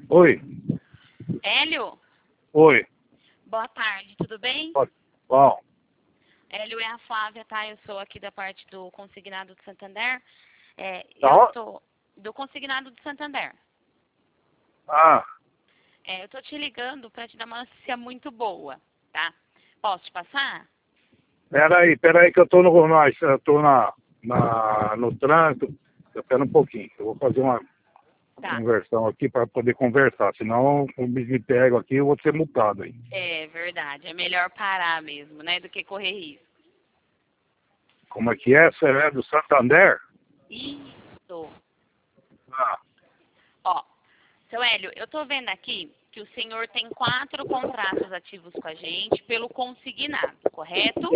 Oi, Hélio, oi. boa tarde, tudo bem? Bom, Hélio, é a Flávia, tá? Eu sou aqui da parte do Consignado de Santander. tá Eu ó. tô do Consignado de Santander. Ah, Eu tô te ligando para te dar uma notícia muito boa, tá? Posso te passar? peraí que eu tô no trânsito. Espera um pouquinho, eu vou fazer uma Tá. conversão aqui para poder conversar, senão eu me pego aqui eu vou ser multado aí. É verdade, é melhor parar mesmo, né, do que correr risco. Como é que é? Você é do Santander? Isso. Ah, Ó, seu Hélio, eu tô vendo aqui que o senhor tem 4 contratos ativos com a gente pelo consignado, correto?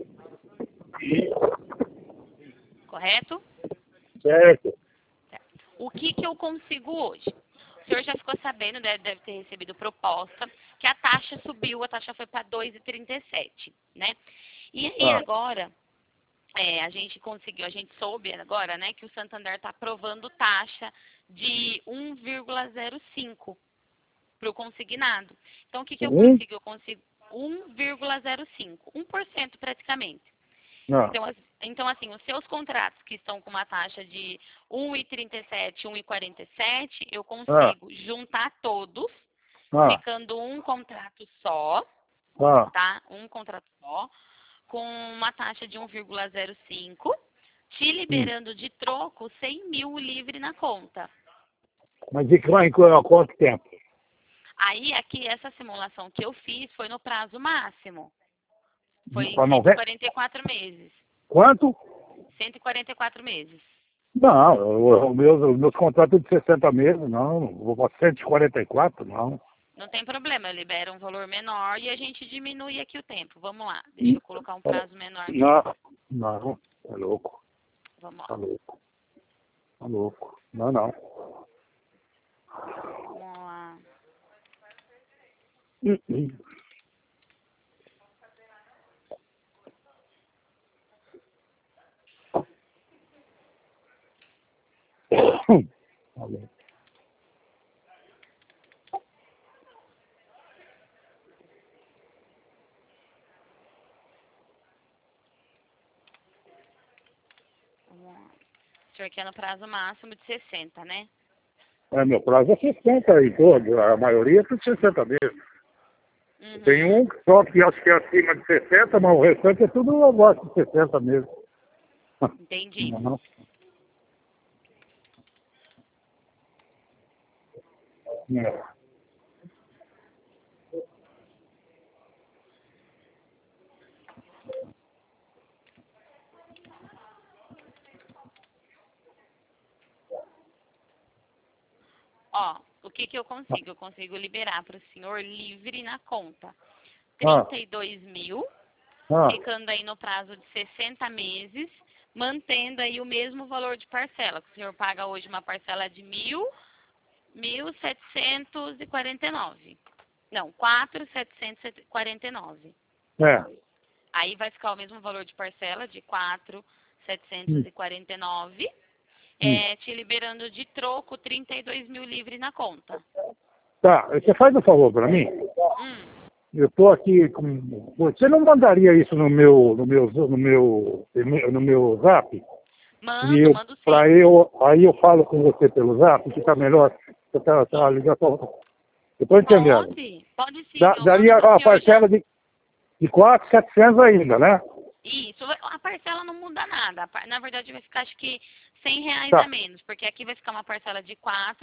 Correto? certo. O que eu consigo hoje? O senhor já ficou sabendo, deve ter recebido proposta, que a taxa subiu, a taxa foi para 2,37, né? E aí Ah, agora, a gente soube agora, né, que o Santander está aprovando taxa de 1,05 para o consignado. Então, o que eu um? consigo? Eu consigo 1,05, 1% praticamente. Não. Então, assim, os seus contratos que estão com uma taxa de 1,37, 1,47, eu Ah, consigo juntar todos, ah, ficando um contrato só, ah. tá? Um contrato só, com uma taxa de 1,05, te Hum. liberando de troco 100 mil livre na conta. Mas e quanto tempo? Aí, aqui, essa simulação que eu fiz foi no prazo máximo. Foi em Para 90? 144 meses. Quanto? 144 meses. Não, os meus contratos de 60 meses, não. Vou para 144, não. Não tem problema, eu libero um valor menor e a gente diminui aqui o tempo. Vamos lá, deixa eu colocar um prazo menor aqui. Não, não, tá louco, Vamos lá, tá louco, tá louco. Não, não. vamos lá. Hum. Tá louco. Vamos lá. O senhor quer no prazo máximo de 60, né? Meu prazo é 60 aí todo, a maioria é por 60 meses. Tem Uhum, um só que acho que é acima de 60, mas o restante é tudo abaixo de 60 meses. entendi. Não. É. Ó, o que eu consigo? Eu consigo liberar para o senhor livre na conta. Ah, 32 mil, ah, ficando aí no prazo de 60 meses, mantendo aí o mesmo valor de parcela. Que o senhor paga hoje uma parcela de 1.749. Não, 4.749. é. Aí vai ficar o mesmo valor de parcela de Hum, 4.749, hum. te liberando de troco 32 mil livre na conta. Tá, você faz um favor para mim? Hum, Eu estou aqui com. Você não mandaria isso no meu zap? E mando, mando sim. aí eu falo com você pelo zap, fica melhor. Você tá ligado? Eu estou entendendo. Pode sim, eu mando Daria para o a senhor já. parcela de 4.700 ainda, né? Isso, a parcela não muda nada. Na verdade, vai ficar, acho que, R$ 100 a Tá. menos, porque aqui vai ficar uma parcela de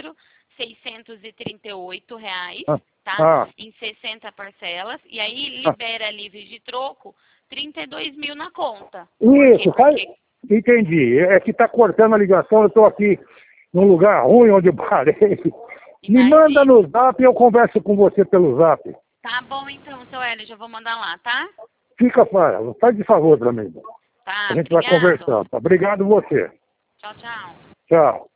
4.638 reais, Ah, tá? ah, Em 60 parcelas. E aí ah. libera livre de troco 32 mil na conta. Por quê? Isso, faz. Porque, Entendi. É que está cortando a ligação, eu estou aqui num lugar ruim onde eu parei. Me manda imagino. no zap e eu converso com você pelo zap. Tá bom então, seu Hélio, já vou mandar lá, tá? Faz de favor para mim. A Tá, gente vai obrigado. conversando. Obrigado você. Tchau, tchau. Tchau.